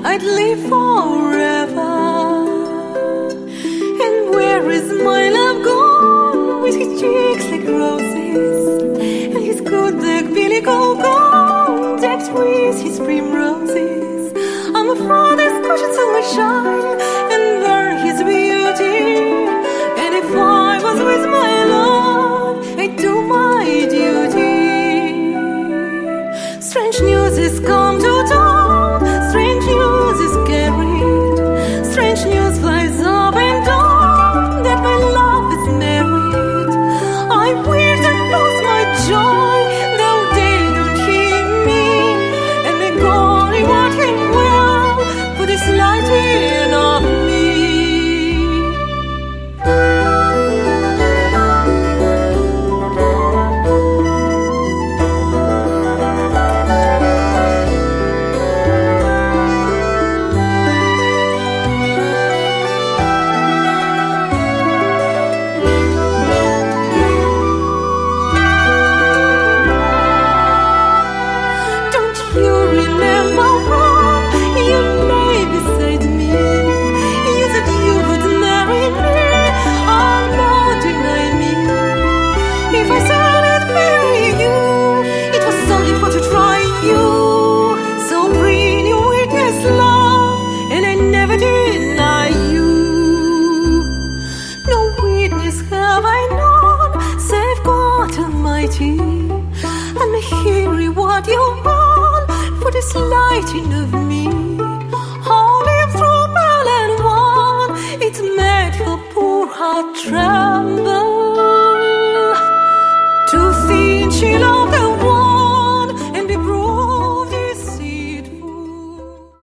I'd live forever. And where is my love gone? With his cheeks like roses, and his good black billy gone, decked with his primroses. I'm afraid his cushions will shine and burn his beauty. And if I was with my love, I'd do my duty. Strange news has come to town, strange news is carried, strange news flies up and down, that my love is married. I wish I lost my joy, though they don't hear me, and may God reward him well for this lighting of me. And may He reward you all for this lighting of me. All live through pearl and wine, it made her poor heart tremble.